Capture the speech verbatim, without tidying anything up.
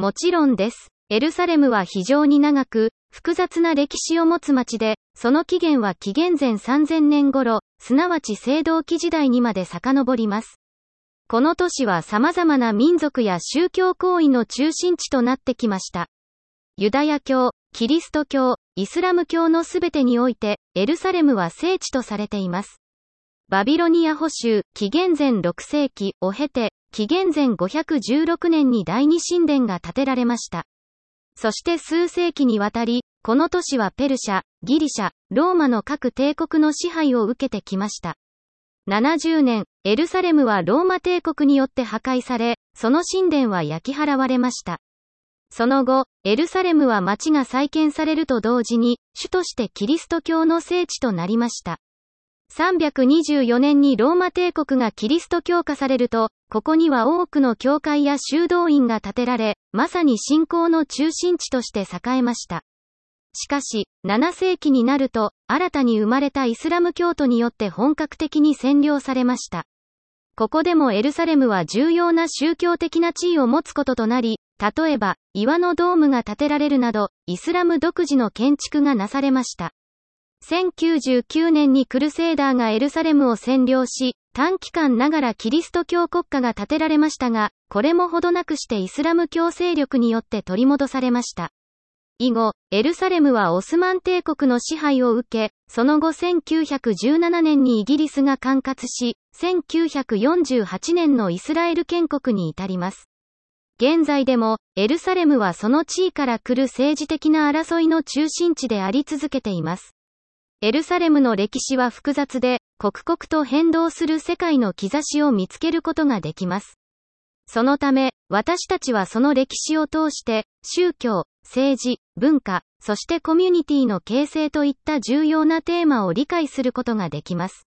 もちろんです。エルサレムは非常に長く、複雑な歴史を持つ町で、その起源は紀元前さんぜんねん頃、すなわち青銅器時代にまで遡ります。この都市は様々な民族や宗教行為の中心地となってきました。ユダヤ教、キリスト教、イスラム教のすべてにおいて、エルサレムは聖地とされています。バビロニア捕囚、紀元前ろくせいきを経て、紀元前ごひゃくじゅうろくねんに第二神殿が建てられました。そして数世紀にわたり、この都市はペルシャ、ギリシャ、ローマの各帝国の支配を受けてきました。ななじゅうねん、エルサレムはローマ帝国によって破壊され、その神殿は焼き払われました。その後、エルサレムは町が再建されると同時に、主としてキリスト教の聖地となりました。さんびゃくにじゅうよねんにローマ帝国がキリスト教化されると、ここには多くの教会や修道院が建てられ、まさに信仰の中心地として栄えました。しかし、ななせいきになると、新たに生まれたイスラム教徒によって本格的に占領されました。ここでもエルサレムは重要な宗教的な地位を持つこととなり、例えば、岩のドームが建てられるなど、イスラム独自の建築がなされました。せんきゅうじゅうきゅうねんにクルセーダーがエルサレムを占領し、短期間ながらキリスト教国家が建てられましたが、これもほどなくしてイスラム教勢力によって取り戻されました。以後、エルサレムはオスマン帝国の支配を受け、その後せんきゅうひゃくじゅうななねんにイギリスが管轄し、せんきゅうひゃくよんじゅうはちねんのイスラエル建国に至ります。現在でも、エルサレムはその地位から来る政治的な争いの中心地であり続けています。エルサレムの歴史は複雑で、刻々と変動する世界の兆しを見つけることができます。そのため、私たちはその歴史を通して、宗教、政治、文化、そしてコミュニティの形成といった重要なテーマを理解することができます。